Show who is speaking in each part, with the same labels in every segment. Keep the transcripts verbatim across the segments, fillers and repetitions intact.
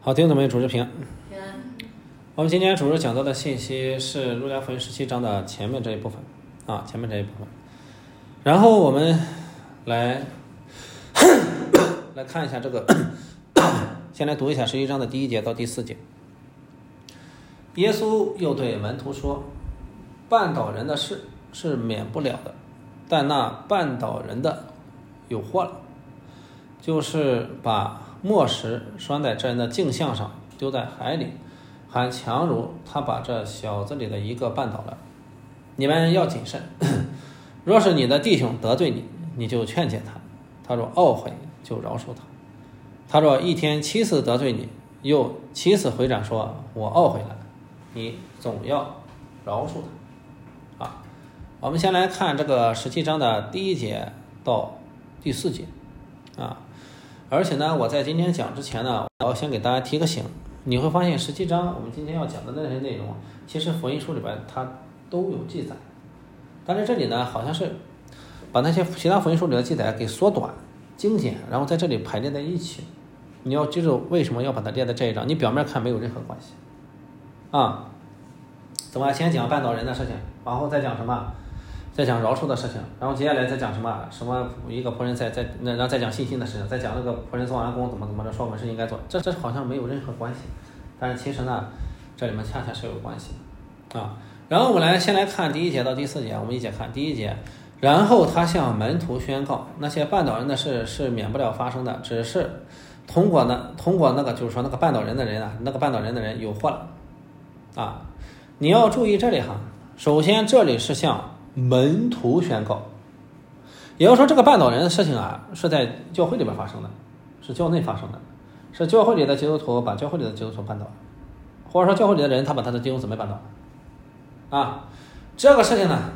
Speaker 1: 好，听众们，主持平。
Speaker 2: 平安。
Speaker 1: 我们今天主持讲到的信息是路加福音十七章的前面这一部分啊，前面这一部分。然后我们来来看一下这个，先来读一下十一章的第一节到第四节。耶稣又对门徒说：“绊倒人的事是免不了的，但那绊倒人的有祸了，就是把磨石拴在这人的颈项上，丢在海里，还强如他把这小子里的一个绊倒了。你们要谨慎，若是你的弟兄得罪你，你就劝诫他；他若懊悔，就饶恕他。他若一天七次得罪你，又七次回转说我懊悔了，你总要饶恕他。”啊，我们先来看这个十七章的第一节到第四节啊。而且呢，我在今天讲之前呢，我要先给大家提个醒，你会发现十七章我们今天要讲的那些内容，其实福音书里边它都有记载，但是这里呢，好像是把那些其他福音书里的记载给缩短、精简，然后在这里排列在一起。你要记住为什么要把它列在这一章，你表面看没有任何关系啊。怎么先讲绊倒人的事情，然后再讲什么？再讲饶恕的事情，然后接下来再讲什么什么一个仆人在在那然后再讲信心的事情，再讲那个仆人做完工怎么怎么着，说我们是应该做，这这好像没有任何关系，但是其实呢，这里面恰恰是有关系的啊。然后我们来先来看第一节到第四节，我们一节看第一节，然后他向门徒宣告，那些绊倒人的事是免不了发生的，只是通过呢通过那个就是说那个绊倒人的人啊，那个绊倒人的人有祸了啊。你要注意这里哈，首先这里是向门徒宣告，也就是说这个绊倒人的事情啊，是在教会里边发生的，是教内发生的，是教会里的基督徒把教会里的基督徒绊倒，或者说教会里的人他把他的弟兄姊妹绊倒啊，这个事情呢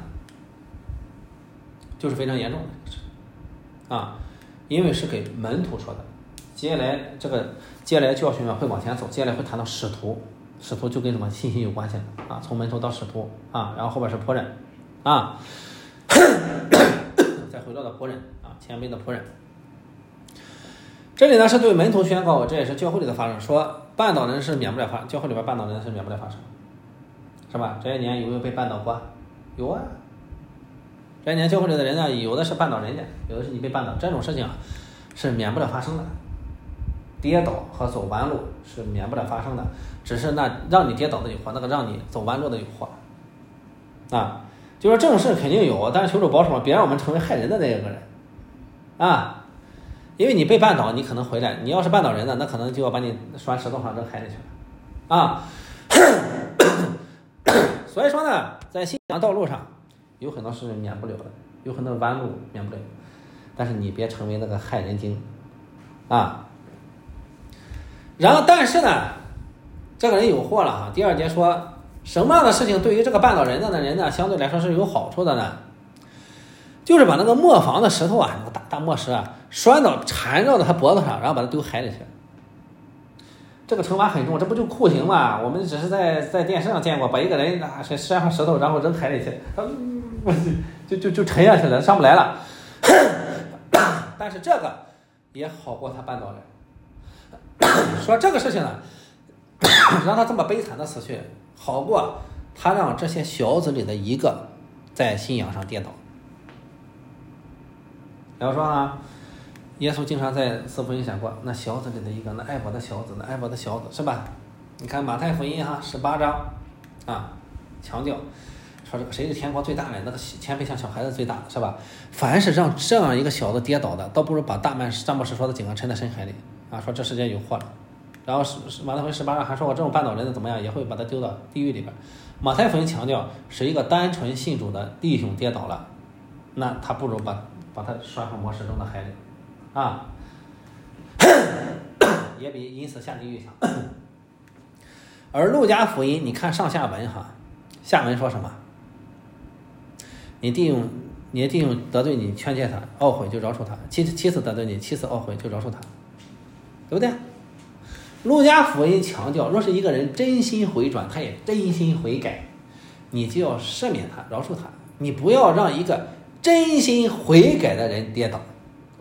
Speaker 1: 就是非常严重的啊，因为是给门徒说的。接下来这个接下来教训会往前走，接下来会谈到使徒，使徒就跟什么信心有关系的啊，从门徒到使徒啊，然后后边是仆人啊，再回到的仆人啊，谦卑的仆人。这里呢是对门徒宣告，这也是教会里的发生，说绊倒人是免不了发生，教会里边绊倒人是免不了发生，是吧？这些年有没有被绊倒过？有啊。这些年教会里的人呢，有的是绊倒人家，有的是你被绊倒，这种事情啊是免不了发生的。跌倒和走弯路是免不了发生的，只是那让你跌倒的有祸，那个让你走弯路的有祸啊。就是这种事肯定有，但是求主保守，别让我们成为害人的那个人啊。因为你被绊倒，你可能回来，你要是绊倒人的，那可能就要把你拴石头上扔海里去了啊。所以说呢，在信仰道路上有很多是免不了的，有很多弯路免不了，但是你别成为那个害人精啊。然后但是呢，这个人有祸了哈。第二节说什么样的事情对于这个绊倒人的人呢，相对来说是有好处的呢？就是把那个磨坊的石头啊，那个大大磨石啊，拴到缠绕到他脖子上，然后把他丢海里去。这个惩罚很重，这不就酷刑吗？我们只是在在电视上见过，把一个人啊拴上石头，然后扔海里去，他就就就沉下去了，上不来了。但是这个也好过他绊倒人。说这个事情呢，让他这么悲惨的死去，好过他让这些小子里的一个在信仰上跌倒。然后说呢，耶稣经常在四福音讲过，那小子里的一个，那爱我的小子，那爱我的小子，是吧？你看马太福音哈十八章啊，强调说这个谁是天国最大的，那个谦卑像小孩子最大的，是吧？凡是让这样一个小子跌倒的，倒不如把大曼张博士说的井啊沉在深海里啊，说这世界有祸了。然后马太福音十八章还说过，这种绊倒人的怎么样，也会把他丢到地狱里边。马太福音强调是一个单纯信主的弟兄跌倒了，那他不如把把他拴上磨石扔到海里啊，也比因此下地狱强。而路加福音你看上下文哈，下文说什么？你弟兄你的弟兄得罪你，劝诫他，懊悔就饶恕他；七七次得罪你，七次懊悔就饶恕他，对不对？路加福音强调，若是一个人真心回转，他也真心悔改，你就要赦免他，饶恕他，你不要让一个真心悔改的人跌倒。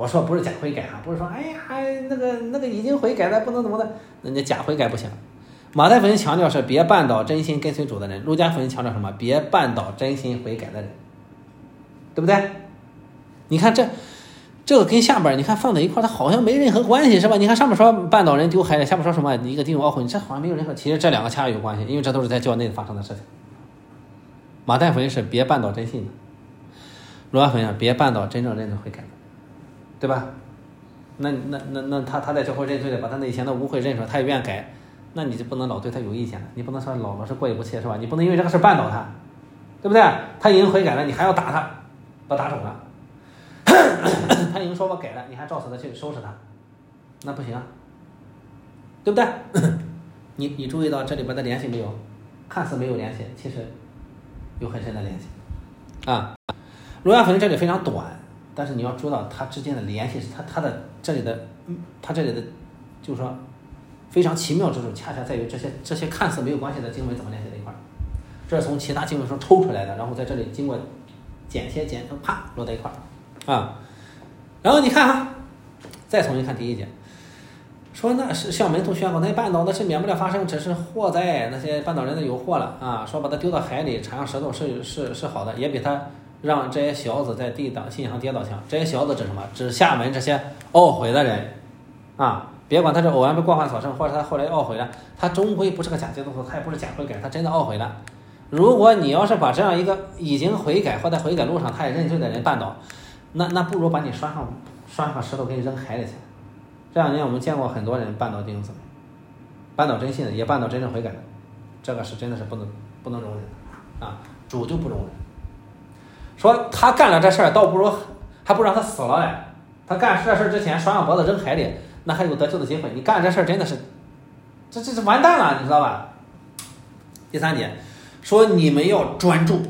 Speaker 1: 我说不是假悔改啊，不是说哎呀那个那个已经悔改了不能怎么的，人家假悔改不行。马太福音强调是别绊倒真心跟随主的人，路加福音强调什么？别绊倒真心悔改的人，对不对？你看这这个跟下边你看放在一块，它好像没任何关系，是吧？你看上面说绊倒人丢孩子，下面说什么一个弟兄懊悔，这好像没有任何，其实这两个恰恰有关系，因为这都是在教内发生的事情。马太福音是别绊倒真信的，路加福音别绊倒真正认罪悔改的，对吧？那那那那他他在教会认罪的，把他那以前的污秽认出来，他也愿改，那你就不能老对他有意见了，你不能说老老是过意不去，是吧？你不能因为这个事绊倒他，对不对？他已经悔改了，你还要打他，把他打肿了。他已经说我改了，你还照死的去收拾他，那不行啊，对不对？你你注意到这里边的联系没有？看似没有联系，其实有很深的联系啊。路加福音这里非常短，但是你要知道它之间的联系是它它的这里的它这里的就是说非常奇妙之处，恰恰在于这些这些看似没有关系的经文怎么联系在一块儿。这是从其他经文中抽出来的，然后在这里经过剪切剪啪落在一块儿。啊，然后你看啊，再重新看第一节，说那是向门徒宣告，那些绊倒的是免不了发生，只是祸灾，那些绊倒人的有祸了啊。说把他丢到海里，缠上石头是是是好的，也比他让这些小子在地档信上跌倒强。这些小子指什么？指下门这些懊悔的人啊。别管他是偶然被过犯所胜，或者他后来懊悔了，他终归不是个假基督徒，他也不是假悔改，他真的懊悔了。如果你要是把这样一个已经悔改或在悔改路上他也认罪的人绊倒，那那不如把你拴上拴上石头给你扔海里去。这两年我们见过很多人绊倒弟兄姊妹，绊倒真信的，也绊倒真正悔改的，这个是真的是不能不能容忍的啊！主就不容忍，说他干了这事儿，倒不如还不如让他死了嘞。他干这事儿之前拴上脖子扔海里，那还有得救的机会。你干这事儿真的是，这这是完蛋了，你知道吧？第三点说你们要专注，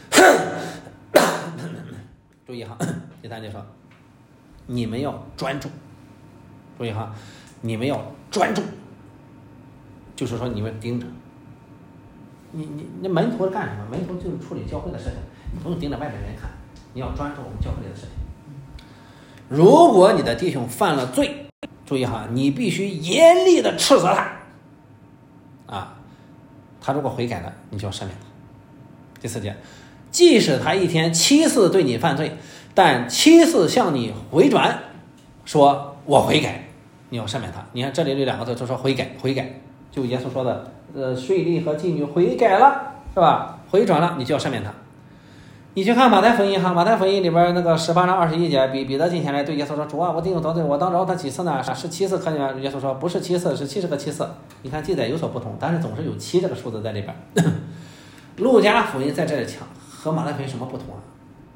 Speaker 1: 注意哈。第三节说，你们要专注，注意哈，你们要专注，就是说你们盯着，你你那门徒是干什么？门徒就是处理教会的事情，你不用盯着外面人看，你要专注我们教会里的事情。如果你的弟兄犯了罪，注意哈，你必须严厉的斥责他，啊，他如果悔改了，你就要赦免他。第四节，即使他一天七次对你犯罪，但七次向你回转，说我悔改，你要赦免他。你看这里这两个字就说悔改，悔改，就耶稣说的，呃，税吏和妓女悔改了，是吧？回转了，你就要赦免他。你去看马太福音哈，马太福音里边那个十八章二十一节，彼彼得进前来对耶稣说：“主啊，我弟兄得罪，我当饶他几次呢？是七次可以吗？”耶稣说：“不是七次，是七十个七次。”你看记载有所不同，但是总是有七这个数字在里边。路加福音在这里强和马太福音什么不同啊？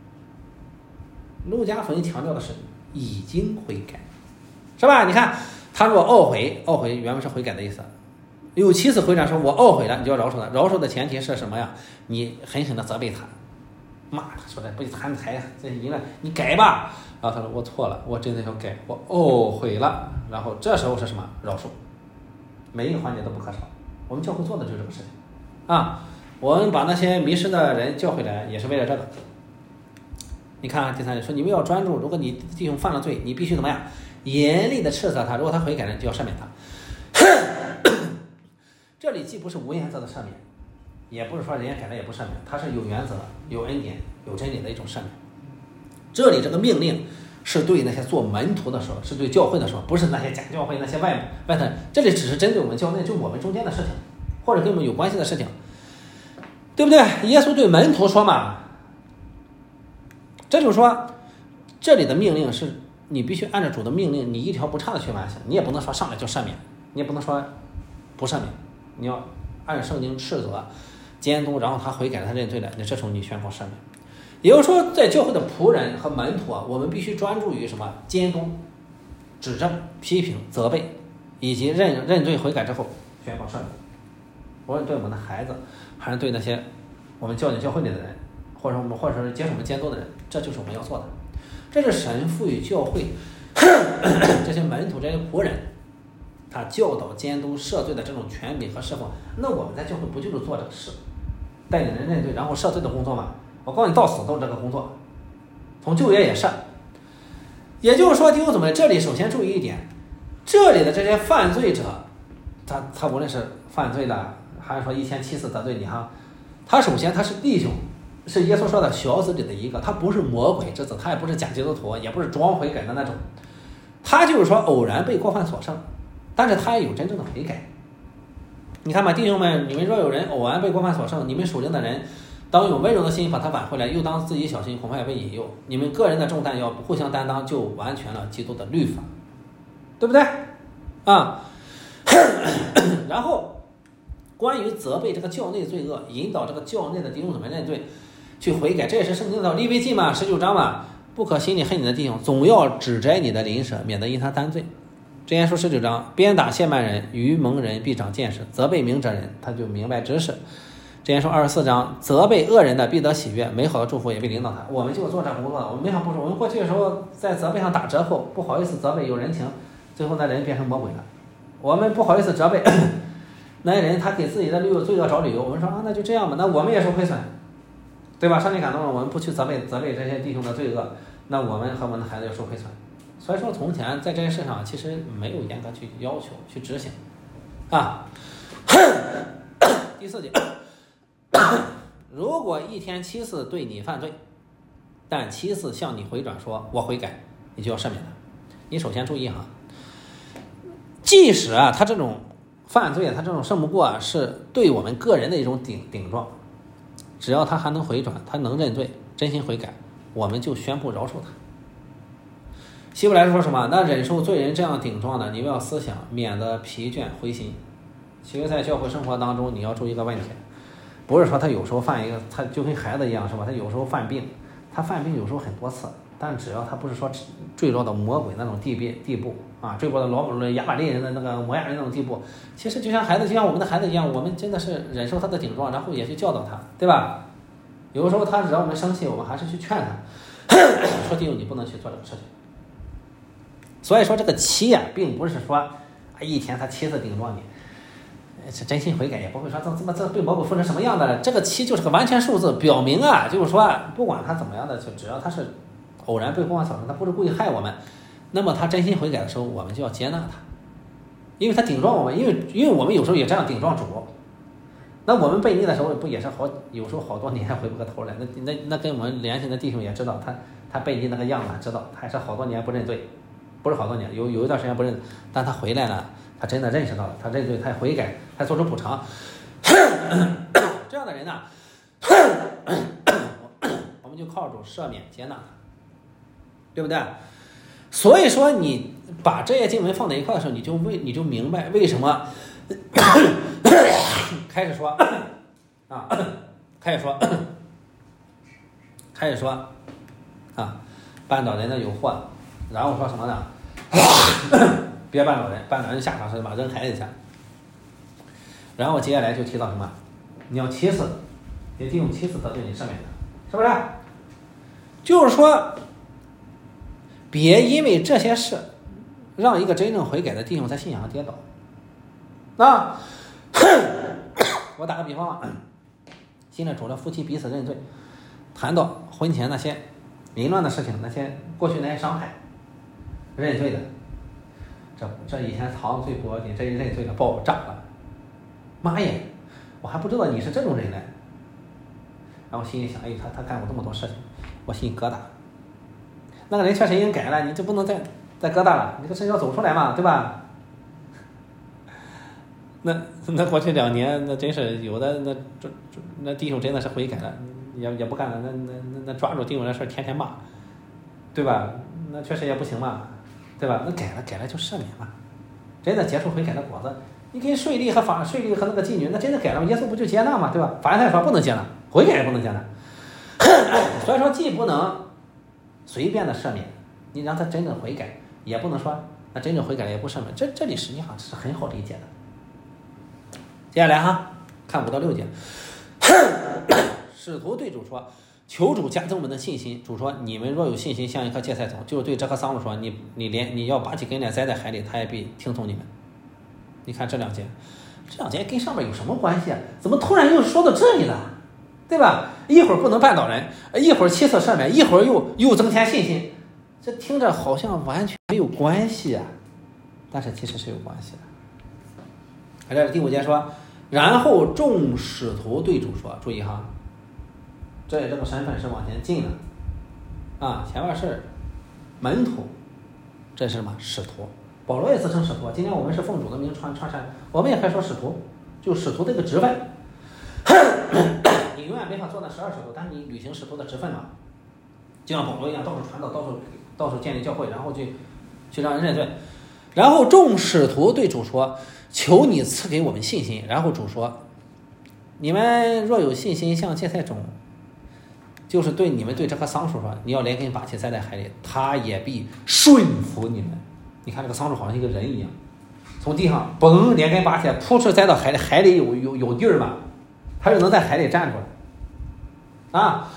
Speaker 1: 路加福音强调的是已经悔改，是吧？你看他若懊悔，懊悔原文是悔改的意思。有七次回转说：“我懊悔了”，你就要饶恕他。饶恕的前提是什么呀？你狠狠的责备他。骂他说的不谈台，这一个你改吧。然后他说我错了，我真的要改，我懊悔了。然后这时候是什么？饶恕，每一个环节都不可少。我们教会做的就是这个事情啊。我们把那些迷失的人教回来，也是为了这个。你看第三节说你们要专注，如果你弟兄犯了罪，你必须怎么样？严厉的斥责他，如果他悔改了，就要赦免他。这里既不是无原则的赦免，也不是说人家改了也不赦免，它是有原则、有恩典、有真理的一种赦免。这里这个命令是对那些做门徒的时候，是对教会的时候，不是那些假教会那些外外头。这里只是针对我们教内，就我们中间的事情，或者跟我们有关系的事情，对不对？耶稣对门徒说嘛，这就是说，这里的命令是你必须按照主的命令，你一条不差的去完成。你也不能说上来就赦免，你也不能说不赦免，你要按圣经斥责。监督，然后他悔改了，他认罪了，那这时候你宣告赦免。也就是说，在教会的仆人和门徒啊，我们必须专注于什么？监督、指正、批评、责备，以及认认罪悔改之后宣告赦免。无论对我们的孩子，还是对那些我们教训教会里的人，或者我们或者是接受我们监督的人，这就是我们要做的。这是神赋予教会这些门徒、这些仆人，他教导、监督、赦罪的这种权柄和侍奉。那我们在教会不就是做这个事？带领人认罪，然后赦罪的工作嘛。我告诉你，到死都是这个工作，从旧约也是。 也就是说，弟兄姊妹，这里首先注意一点，这里的这些犯罪者，他他无论是犯罪的，还是说一天七次得罪你哈，他首先他是弟兄，是耶稣说的小子里的一个，他不是魔鬼之子，他也不是假基督徒，也不是装悔改的那种，他就是说偶然被过犯所胜，但是他也有真正的悔改。你看吧，弟兄们，你们若有人偶然被过犯所胜，你们属灵的人当用温柔的心把他挽回来，又当自己小心，恐怕也被引诱。你们个人的重担要互相担当，就完全了基督的律法，对不对啊？然后关于责备这个教内罪恶，引导这个教内的弟兄姊妹认罪去悔改，这也是圣经的利未记嘛，十九章嘛，不可心里恨你的弟兄，总要指摘你的邻舍，免得因他担罪。箴言书十九章，鞭打亵慢人，愚蒙人必长见识，责备明哲人，他就明白知识。箴言书二十四章，责备恶人的必得喜悦，美好的祝福也必领导他。我们就做这工作的，我们没法不说。我们过去的时候在责备上打折扣，不好意思责备有人情，最后那人变成魔鬼了。我们不好意思责备那些人，他给自己的罪恶找理由，我们说啊，那就这样吧，那我们也受亏损，对吧？上帝感动了，我们不去责备责备这些弟兄的罪恶，那我们和我们的孩子要受亏损。所以说从前在这些事上其实没有严格去要求去执行啊。第四节，如果一天七次对你犯罪，但七次向你回转说我悔改，你就要赦免他。你首先注意哈，即使啊他这种犯罪，他这种胜不过啊，是对我们个人的一种顶顶撞，只要他还能回转，他能认罪，真心悔改，我们就宣布饶恕他。希伯来书说什么？那忍受罪人这样顶撞的，你要思想，免得疲倦灰心。其实在教会生活当中，你要注意一个问题，不是说他有时候犯一个，他就跟孩子一样，是吧？他有时候犯病，他犯病有时候很多次，但只要他不是说坠落到魔鬼那种地地地步啊，坠落到老亚玛力人的那个摩亚人那种地步，其实就像孩子，就像我们的孩子一样，我们真的是忍受他的顶撞，然后也去教导他，对吧？有的时候他惹我们生气，我们还是去劝他，说弟兄你不能去做这个事情。所以说这个七呀、啊，并不是说一天他七次顶撞你，是真心悔改，也不会说这这么这对魔鬼付成什么样的。这个七就是个完全数字，表明啊，就是说不管他怎么样的，就只要他是偶然被过犯所胜，他不是故意害我们，那么他真心悔改的时候，我们就要接纳他，因为他顶撞我们，因为因为我们有时候也这样顶撞主。那我们背逆的时候，不也是好有时候好多年回不个头来？那那那跟我们联系的弟兄也知道，他他背逆那个样子，知道他还是好多年不认罪。不是好多年，有有一段时间不认，但他回来了，他真的认识到了，他认罪，他悔改，他做出补偿。这样的人呢、啊，我们就靠主赦免接纳他，对不对？所以说，你把这些经文放在一块的时候，你就为你就明白为什么开始说啊，开始说，开始说啊，绊倒人的有祸。然后说什么呢？别绊倒人，绊倒人下场是什么？扔孩子去。然后接下来就提到什么？你要七次，也弟兄七次得罪你赦免的，是不是？就是说，别因为这些事，让一个真正悔改的弟兄在信仰上跌倒。那我打个比方啊，现在主了夫妻彼此认罪，谈到婚前那些淫乱的事情，那些过去那些伤害。认罪的，这这以前藏罪不要紧，这一认罪的爆炸了，妈耶，我还不知道你是这种人呢。然后心里想，哎，他他干过这么多事情，我心里疙瘩。那个人确实已经改了，你就不能再再疙瘩了，你这个事要走出来嘛，对吧？那那过去两年，那真是有的那这那弟兄真的是悔改了，也也不干了，那那那那抓住弟兄的事天天骂，对吧？那确实也不行嘛。对吧？那改了，改了就赦免嘛，真的结出悔改的果子。你跟税吏和法税吏和那个妓女，那真的改了，耶稣不就接纳嘛，对吧？法利赛说不能接纳，悔改也不能接纳。所以说，既不能随便的赦免，你让他真正悔改，也不能说那真正悔改了也不赦免。这这里实际上是很好理解的。接下来哈，看五到六节，使徒对主说。求主加增我们的信心。主说：“你们若有信心，像一棵芥菜种，就是对这棵桑树说，你你连你要拔起根来栽在海里，他也必听从你们。”你看这两节，这两节跟上面有什么关系啊？怎么突然又说到这里了？对吧？一会儿不能绊倒人，一会儿七次赦免，一会儿又又增添信心，这这听着好像完全没有关系啊，但是其实是有关系的。而这第五节说，然后众使徒对主说，注意哈，这里这个身份是往前进的啊，前面是门徒，这是什么？使徒。保罗也自称使徒，今天我们是奉主的名传传山，我们也可以说使徒，就使徒这个职分。你永远没法做那十二使徒，但是你履行使徒的职分嘛，就像保罗一样，到处传道，到处到处建立教会，然后去去让人认罪。然后众使徒对主说，求你赐给我们信心。然后主说，你们若有信心像芥菜种，就是对你们对这棵桑树说，你要连根拔起栽在海里，他也必顺服你们。你看这个桑树好像一个人一样，从地上嘣连根拔起来，扑哧栽到海里，海里有有有地儿嘛，他就能在海里站出来啊。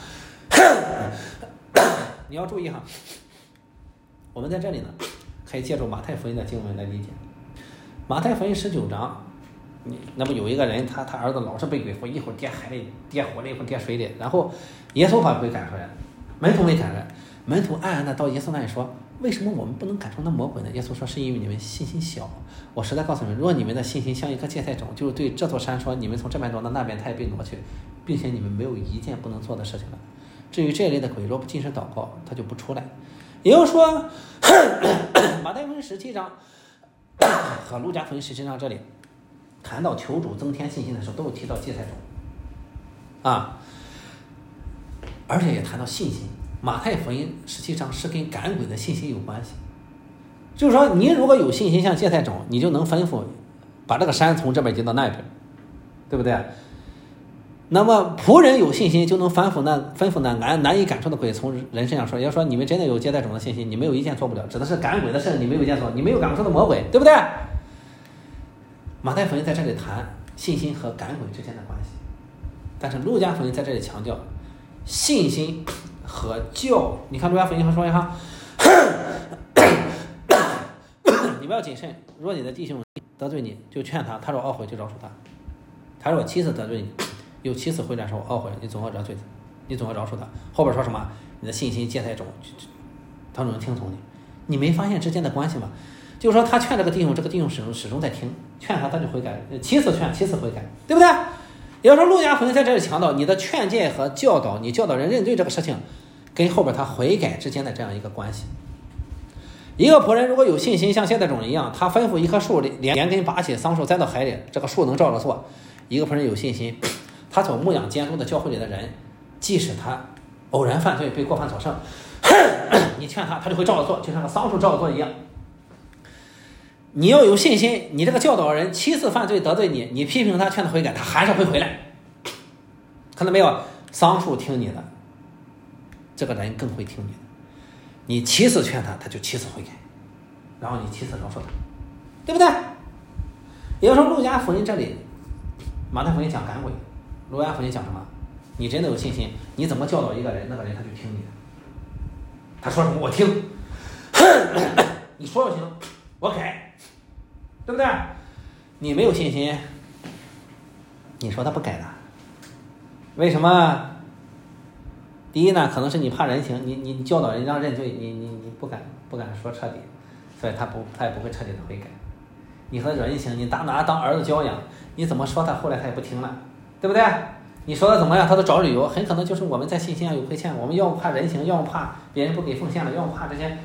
Speaker 1: 你要注意哈，我们在这里呢可以借助马太福音的经文来理解。马太福音十九章，你那么有一个人，他他儿子老是被鬼附，一会儿跌海里跌火里，一会儿跌水里，然后耶稣把鬼赶出来，门徒没赶出来，门徒暗暗的到耶稣那里说，为什么我们不能赶出那魔鬼呢？耶稣说，是因为你们信心小。我实在告诉你们，如果你们的信心像一颗芥菜种，就是对这座山说，你们从这边挪到那边，它也被挪去，并且你们没有一件不能做的事情了。至于这一类的鬼，若不谨慎祷告，它就不出来。也就是说，马太福音十七章和路加福音十七章这里谈到求主增添信心的时候，都有提到芥菜种啊，而且也谈到信心。马太福音十七章是跟赶鬼的信心有关系，就是说你如果有信心像芥菜种，你就能吩咐把这个山从这边移到那边，对不对？那么仆人有信心就能吩咐那吩咐那难难以赶出的鬼从人身上说，也就是说你们真的有芥菜种的信心，你没有一件做不了，指的是赶鬼的事你没有一件做，你没有赶不出的魔鬼，对不对？马太福音在这里谈信心和赶鬼之间的关系，但是路加福音在这里强调信心和教。你看路加福音说一下，你不要谨慎，若你的弟兄得罪你，就劝他，他若懊悔就饶恕他，他若七次得罪你，有七次回转说懊悔，你总要饶罪他，你总要饶恕他。后边说什么？你的信心芥菜种，他能听从你。你没发现之间的关系吗？就是说他劝这个弟兄，这个弟兄始终始终在听，劝他他就悔改，七次劝七次悔改，对不对？也就是说路加福音在这里强调你的劝诫和教导，你教导人认罪这个事情跟后边他悔改之间的这样一个关系。一个仆人如果有信心像现在这种一样，他吩咐一棵树连连根拔起，桑树栽到海里，这个树能照着做。一个仆人有信心，他所牧养监督的教会里的人，即使他偶然犯罪被过犯所胜，你劝他他就会照着做，就像个桑树照着做一样。你要有信心，你这个教导人七次犯罪得罪你，你批评他劝他悔改，他还是会回来。看到没有？桑树听你的，这个人更会听你的。你七次劝他，他就七次悔改，然后你七次饶恕他，对不对？也就是说路加福音这里，马太福音讲赶鬼，路加福音讲什么？你真的有信心，你怎么教导一个人，那个人他就听你的，他说什么我听，你说就行，我改，对不对？你没有信心，你说他不改的，为什么？第一呢，可能是你怕人情，你你教导人让认罪，你你你不敢不敢说彻底，所以他不他也不会彻底的悔改。你和人情，你拿拿当儿子教养，你怎么说他，后来他也不听了，对不对？你说的怎么样，他都找理由，很可能就是我们在信心上有亏欠，我们要不怕人情，要不怕别人不给奉献了，要不怕这些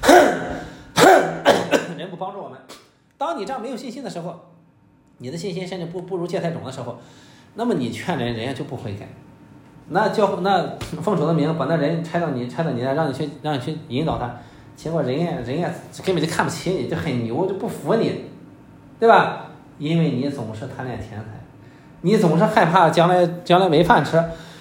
Speaker 1: 人不帮助我们。当你这样没有信心的时候，你的信心甚至不不如芥菜种的时候，那么你劝人，人家就不悔改。那教那奉主的名把那人拆到你拆到你那，让你去让你去引导他，结果人家人家根本就看不起你，就很牛，就不服你，对吧？因为你总是贪恋钱财，你总是害怕将来将来没饭吃，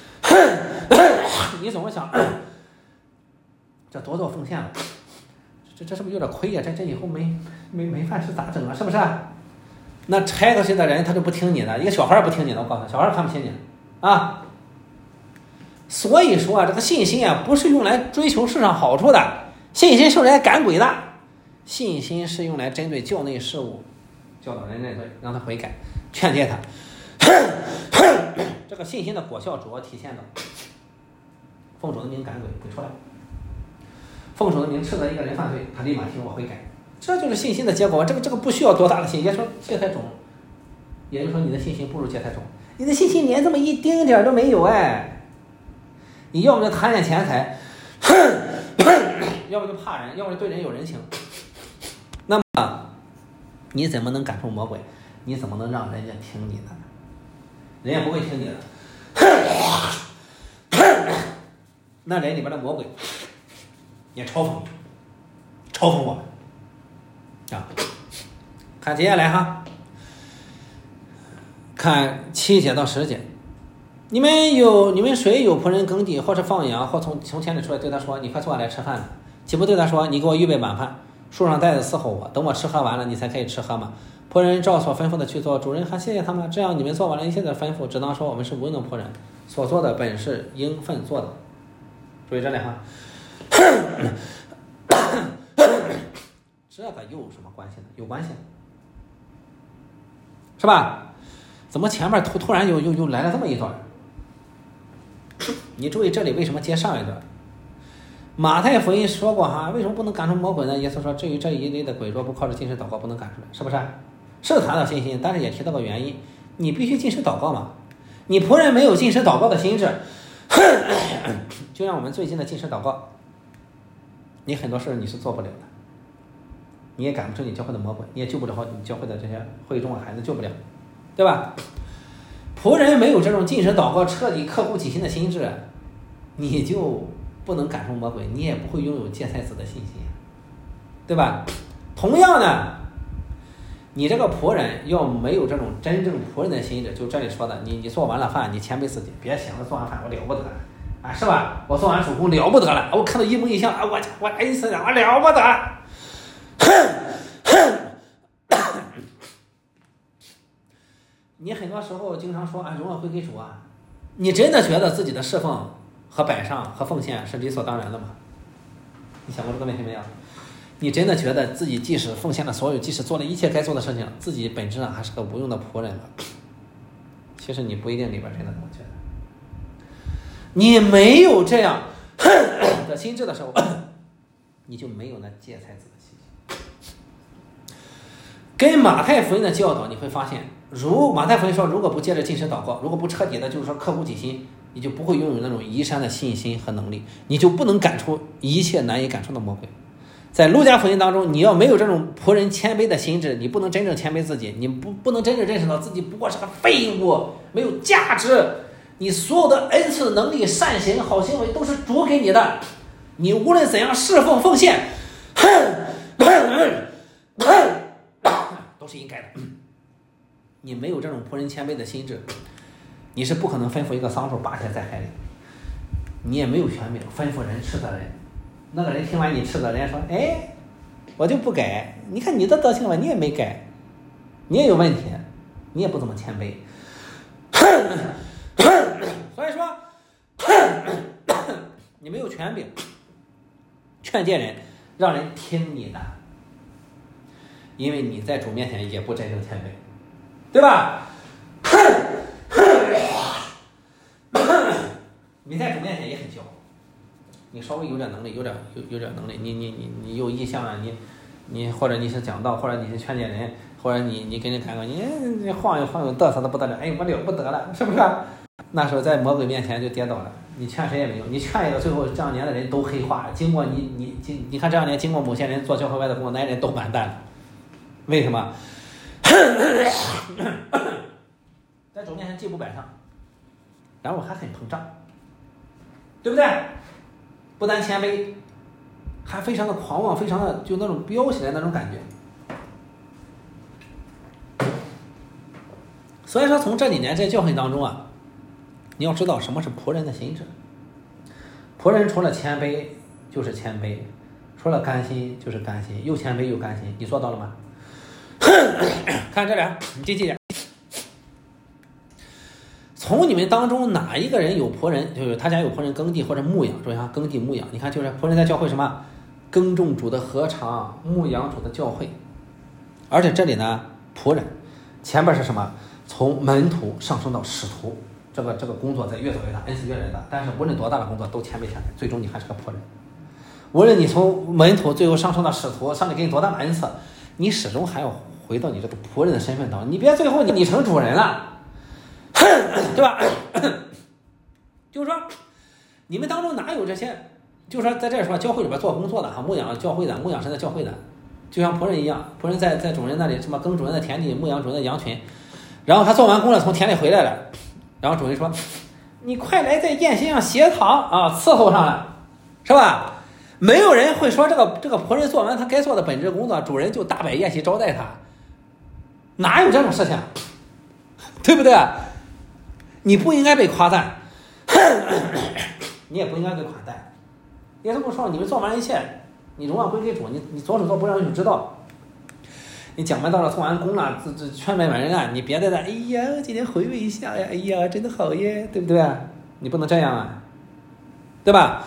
Speaker 1: 你总是想这多做奉献了，这这是不是有点亏呀？这这以后没没没饭吃咋整啊？是不是？那拆过去的人他就不听你的，一个小孩不听你的，我告诉你，小孩看不起你啊。所以说啊，这个信心啊，不是用来追求世上好处的，信心是用来赶鬼的，信心是用来针对教内事务，教导人认罪，让他悔改，劝诫他。这个信心的果效主要体现到奉主的名赶鬼不出来。 奉主的名斥责一个人犯罪，他立马听我悔改，这就是信心的结果。这个这个不需要多大的信心。说芥菜种，也就是说你的信心不如芥菜种，你的信心连这么一丁点都没有哎。你要么就贪恋钱财，要么就怕人，要么就对人有人情。那么你怎么能赶出魔鬼？你怎么能让人家听你的？人家不会听你的。那人里边的魔鬼也嘲讽你，嘲讽我们啊！看接下来哈，看七节到十节，你们有你们谁有仆人耕地，或是放羊，或从从田里出来，对他说：“你快坐下来吃饭。”岂不对他说：“你给我预备晚饭，树上带着伺候我，等我吃喝完了，你才可以吃喝吗？”仆人照所吩咐的去做，主人还谢谢他们。这样你们做完了一切的吩咐，只当说我们是无用的仆人，所做的本是应分做的。注意这里哈，这个又有什么关系呢？有关系，是吧？怎么前面突突然又又又来了这么一段？你注意这里为什么接上一段？马太福音说过哈，为什么不能赶出魔鬼呢？耶稣说，至于这一类的鬼，若不靠着禁食祷告，不能赶出来，是不是？是谈到信心，但是也提到个原因，你必须禁食祷告嘛。你仆人没有禁食祷告的心智，就像我们最近的禁食祷告，你很多事你是做不了的，你也赶不出你教会的魔鬼，你也救不了你教会的这些会众啊孩子，救不了，对吧？仆人没有这种禁食祷告彻底刻苦己心的心智，你就不能赶出魔鬼，你也不会拥有芥菜子的信心，对吧？同样的，你这个仆人要没有这种真正仆人的心智，就这里说的，你你做完了饭，你谦卑自己，别想着做完饭我了不得啊，是吧？我做完主公了不得了，我看到一模一样啊，我我哎死了，我了不得。你很多时候经常说啊，荣耀归给主啊，你真的觉得自己的侍奉和摆上和奉献是理所当然的吗？你想过这个问题没有？你真的觉得自己即使奉献了所有，即使做了一切该做的事情，自己本质上还是个无用的仆人吗？其实你不一定里边真的这么觉得。你没有这样的心智的时候，你就没有那芥菜子的信心。跟马太福音的教导你会发现，如马太福音说，如果不借着禁食祷告，如果不彻底的就是说刻苦己心，你就不会拥有那种移山的信心和能力，你就不能赶出一切难以赶出的魔鬼。在路加福音当中，你要没有这种仆人谦卑的心智，你不能真正谦卑自己，你不不能真正认识到自己不过是个废物，没有价值。你所有的恩赐、能力、善行、好行为都是主给你的，你无论怎样侍奉奉献，都是应该的。你没有这种仆人谦卑的心智，你是不可能吩咐一个桑树拔起来在海里，你也没有权柄吩咐人斥责人。那个人听完你斥责，人家说：“哎，我就不改。你看你的德行吧，你也没改，你也有问题，你也不怎么谦卑。”所以说，你没有权柄劝诫人，让人听你的，因为你在主面前也不真正谦卑，对吧？你在主面前也很骄傲。你稍微有点能力，有点有有点能力，你你你你有意向啊，你你或者你是讲道，或者你是劝诫人，或者你你跟人谈个，你你晃悠晃悠嘚瑟的不得了，哎，我了不得了，是不是？那时候在魔鬼面前就跌倒了，你劝谁也没用，你劝一个，最后这两年的人都黑化了。经过你你你你看这两年，经过某些人做教会外的工作，那些人都完蛋了。为什么？在主面前既不摆上，然后还很膨胀，对不对？不但谦卑，还非常的狂妄，非常的就那种飙起来那种感觉。所以说，从这几年在教会当中啊，你要知道什么是仆人的心智。仆人除了谦卑就是谦卑，除了甘心就是甘心，又谦卑又甘心，你做到了吗？看这里，你记记。从你们当中哪一个人有仆人，就是他家有仆人耕地或者牧养，注意哈，耕地牧养，你看就是仆人在教会什么，耕种主的禾场，牧养主的教会。而且这里呢，仆人前边是什么？从门徒上升到使徒，这个这个工作在越走越大，恩赐越来越大。但是无论多大的工作都谦卑下来，最终你还是个仆人。 无论你从门徒最后上升到使徒，上帝给你多大的恩赐，你始终还要回到你这个仆人的身份当中。你别最后你你成主人了，对吧？就是说，你们当中哪有这些？就是说，在这儿说教会里边做工作的哈，牧养教会的，牧养神的教会的，就像仆人一样，仆人在在主人那里什么耕主人的田地，牧养主人的羊群，然后他做完工了，从田里回来了，然后主人说：“你快来在宴席上携糖啊，伺候上了，是吧？”没有人会说这个这个仆人做完他该做的本职工作，主人就大摆宴席招待他，哪有这种事情？对不对？你不应该被夸赞，你也不应该被款待。耶稣说：“你们做完一切，你荣耀归给主，你你左手做不让就知道。你讲完道了，做完工了，这这劝勉满人啊，你别在那，哎呀，今天回味一下呀，哎呀，真的好耶，对不对？你不能这样啊，对吧？”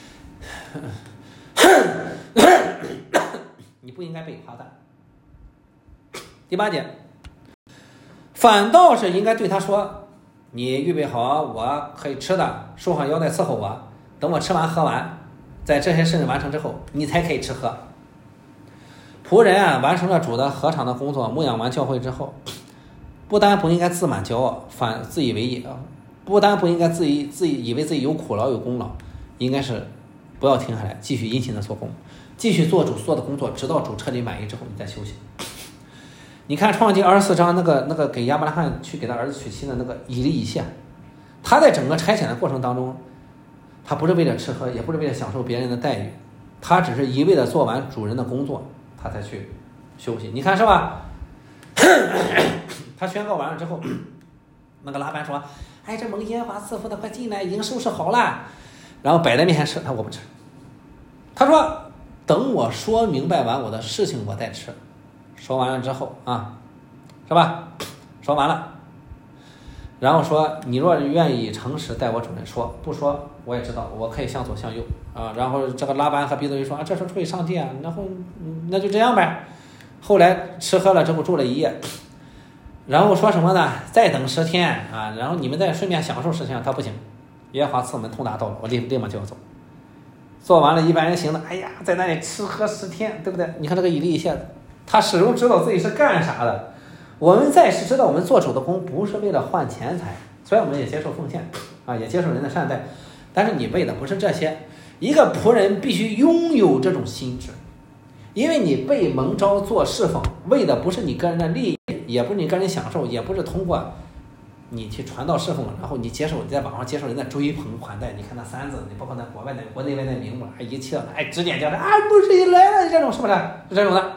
Speaker 1: 你不应该被夸赞。第八节，反倒是应该对他说：“你预备好我可以吃的，束上腰带伺候我，等我吃完喝完，在这些事情完成之后，你才可以吃喝。”仆人啊，完成了主的禾场的工作，牧养完教会之后，不但不应该自满骄傲，反自以为意啊，不但不应该自己自己以为自己有苦劳有功劳，应该是不要停下来，继续殷勤的做工，继续做主做的工作，直到主彻底满意之后，你再休息。你看创纪二十四章那个那个给亚伯拉罕去给他儿子娶妻的那个以利以谢，他在整个差遣的过程当中，他不是为了吃喝，也不是为了享受别人的待遇，他只是一味的做完主人的工作，他才去休息。你看是吧？他宣告完了之后，那个拉班说：“哎，这蒙耶和华赐福的，快进来，已经收拾好了。”然后摆在面前吃，他我不吃。他说：“等我说明白完我的事情，我再吃。”说完了之后啊，是吧？说完了，然后说：“你若愿意诚实待我主人说，不说我也知道，我可以向左向右啊。”然后这个拉班和比多就说：“啊，这是出于上帝啊。”然后那就这样呗。后来吃喝了之后住了一夜，然后说什么呢？再等十天啊，然后你们再顺便享受十天。他不行，耶和华赐我们通达道路，我立立马就要走。做完了一般人行的，哎呀，在那里吃喝十天，对不对？你看这个以利以谢，他始终知道自己是干啥的。我们在是知道我们做主的工不是为了换钱财，虽然我们也接受奉献啊，也接受人的善待，但是你为的不是这些。一个仆人必须拥有这种心智，因为你被蒙召做侍奉，为的不是你个人的利益，也不是你个人享受，也不是通过你去传道侍奉，然后你接受你在网上接受人的追捧款待。你看那三子，你包括那国外的国内外的名目，还一切哎指点交代啊，不是一来了这种，是不是？是这种的。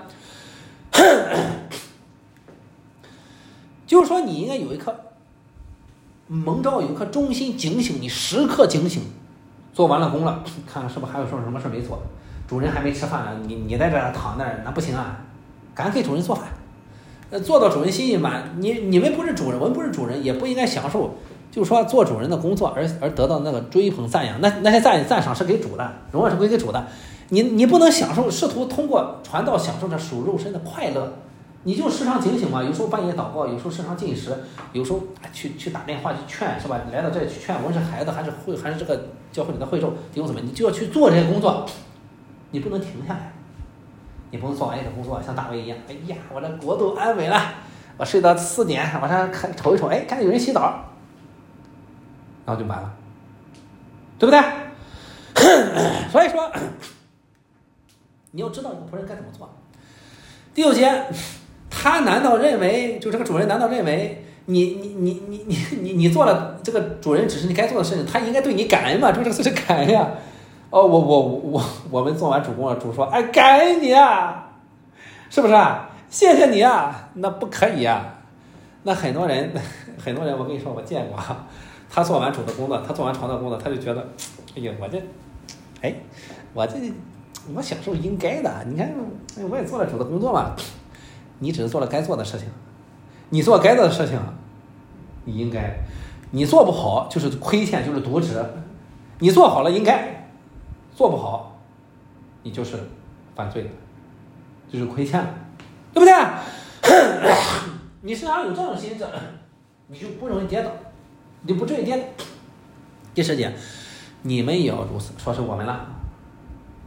Speaker 1: 就是说，你应该有一颗蒙召，有一颗忠心警醒，你时刻警醒。做完了工了，看看是不是还有说什么事没做，主人还没吃饭呢，你你在这躺那儿，那不行啊，赶紧给主人做饭。呃，做到主人心意满，你你们不是主人，我们不是主人，也不应该享受，就是说做主人的工作而而得到那个追捧赞扬，那那些赞赞赏是给主的，荣耀是归给主的。你你不能享受，试图通过传道享受着属肉身的快乐，你就时常警醒嘛。有时候半夜祷告，有时候时常进食，有时候去去打电话去劝，是吧？来到这里去劝，无论是孩子还是会还是这个教会里的会众弟兄姊妹，你就要去做这些工作，你不能停下来。你不能做完一个工作像大卫一样，哎呀，我这国度安稳了，我睡到四点，晚上看瞅一瞅，哎，看见有人洗澡，然后就完了，对不对？所以说，你要知道这个仆人该怎么做。第六节，他难道认为，就这个主人难道认为你你你你你你你做了这个主人指示你该做的事情，他应该对你感恩吗？就这个事情感恩呀。哦，我我我我们做完主公了，主说，哎，感恩你啊，是不是啊？谢谢你啊，那不可以啊。那很多人，很多人，我跟你说，我见过，他做完主的工作，他做完传道工作，他就觉得，哎呀，我这，哎，我这，我享受应该的。你看，我也做了主的工作嘛，你只是做了该做的事情，你做该做的事情，你应该，你做不好就是亏欠，就是渎职，你做好了应该。做不好，你就是犯罪了，就是亏欠了，对不对？你身上有这种心智，你就不容易跌倒，你就不至于跌倒。第十节，你们也要如此，说是我们了。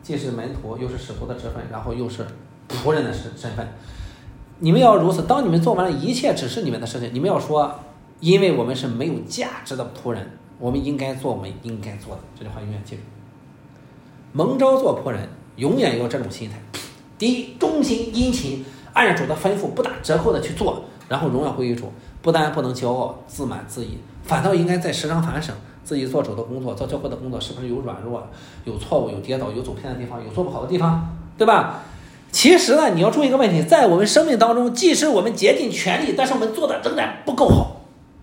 Speaker 1: 既是门徒，又是使徒的职分，然后又是仆人的身份。你们要如此，当你们做完了一切指示你们的事情，你们要说，因为我们是没有价值的仆人，我们应该做我们应该做的。这句话永远记住。蒙召做仆人，永远有这种心态。第一，忠心殷勤，按着主的吩咐不打折扣的去做，然后荣耀归于主。不但不能骄傲自满自义，反倒应该在时常反省自己做主的工作，做教会的工作是不是有软弱、有错误、有跌倒、有走偏的地方，有做不好的地方，对吧？其实呢，你要注意一个问题，在我们生命当中，即使我们竭尽全力，但是我们做的仍然不够好，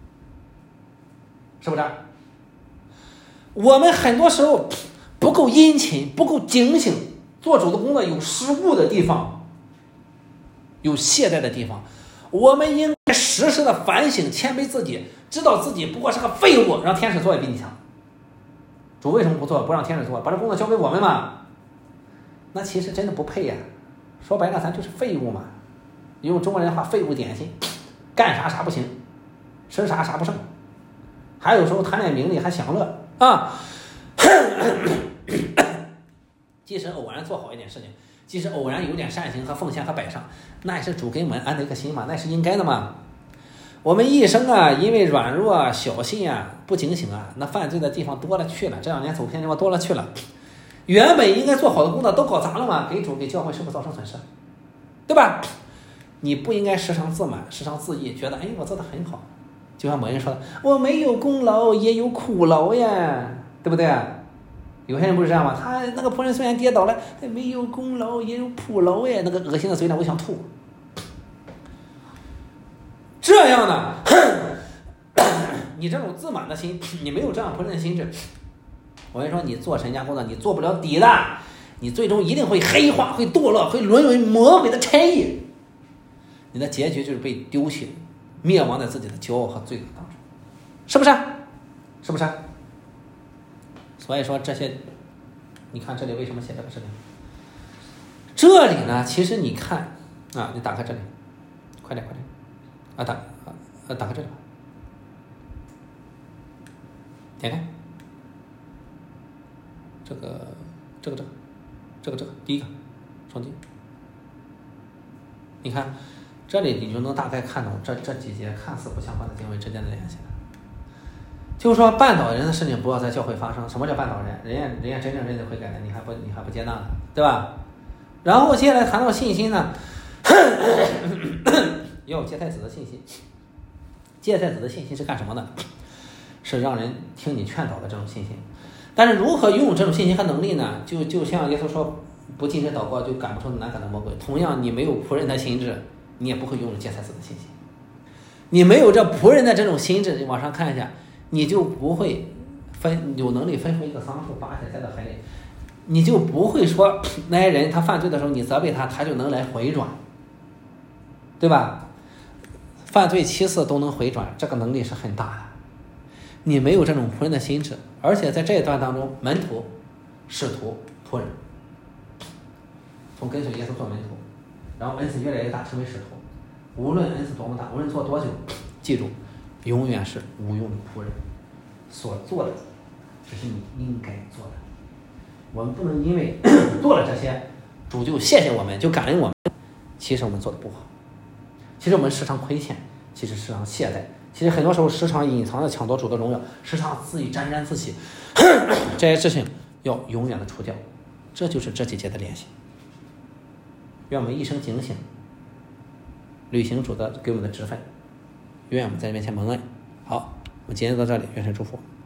Speaker 1: 是不是？我们很多时候不够殷勤，不够警醒，做主的工作有失误的地方，有懈怠的地方，我们应该时时的反省、谦卑自己，知道自己不过是个废物，让天使做也比你强。主为什么不做？不让天使做，把这工作交给我们嘛？那其实真的不配呀。说白了，咱就是废物嘛。用中国人话，废物典型，干啥啥不行，吃啥啥不剩，还有时候贪恋名利还享乐啊。即使偶然做好一点事情，即使偶然有点善行和奉献和摆上，那也是主给我们安的一个心嘛，那是应该的嘛。我们一生啊，因为软弱啊、小心啊、不警醒啊，那犯罪的地方多了去了，这两年走偏地方多了去了。原本应该做好的工作都搞砸了嘛，给主给教会是不是造成损失？对吧？你不应该时常自满，时常自义，觉得哎我做的很好。就像某人说的，我没有功劳也有苦劳呀，对不对？有些人不是这样吗？他那个仆人虽然跌倒了，没有功劳也有苦劳呀，那个恶心的嘴脸我想吐。这样的，你这种自满的心，你没有这样仆人的心智，我跟你说，你做神家工作，你做不了底的，你最终一定会黑化，会堕落，会沦为魔鬼的差役，你的结局就是被丢弃，灭亡在自己的骄傲和罪恶当中，是不是？是不是？所以说这些，你看这里为什么写这个事情？这里呢，其实你看啊，你打开这里，快点快点，啊打啊打开这里，点开。这个这个这个这个这个第一个双击，你看这里你就能大概看懂这这几节看似不相关的经文之间的联系了。就是说绊倒人的事情不要在教会发生。什么叫绊倒人？人家人家真正认罪悔改的，你还不你还不接纳呢，对吧？然后接下来谈到信心呢，要有接待子的信心。接待子的信心是干什么的？是让人听你劝导的这种信心。但是如何拥有这种信心和能力呢？就就像耶稣说，不禁止祷告就赶不出难赶的魔鬼。同样，你没有仆人的心智，你也不会拥有接待子的信心。你没有这仆人的这种心智，你往上看一下，你就不会分有能力吩咐一个桑树拔起来栽到海里，你就不会说那些人他犯罪的时候你责备他，他就能来回转，对吧？犯罪七次都能回转，这个能力是很大的。你没有这种仆人的心智，而且在这一段当中，门徒、使徒、仆人，从跟随耶稣做门徒，然后恩赐越来越大，成为使徒。无论恩赐多么大，无论做多久，记住，永远是无用的仆人。所做的只是你应该做的。我们不能因为做了这些，主就谢谢我们，就感恩我们。其实我们做的不好，其实我们时常亏欠，其实时常懈怠。其实很多时候时常隐藏的抢夺主的荣耀，时常自己沾沾自喜，这些事情要永远的除掉。这就是这几节的联系。愿我们一生警醒，履行主的给我们的职分，愿我们在面前蒙恩。好，我们今天到这里，愿神祝福。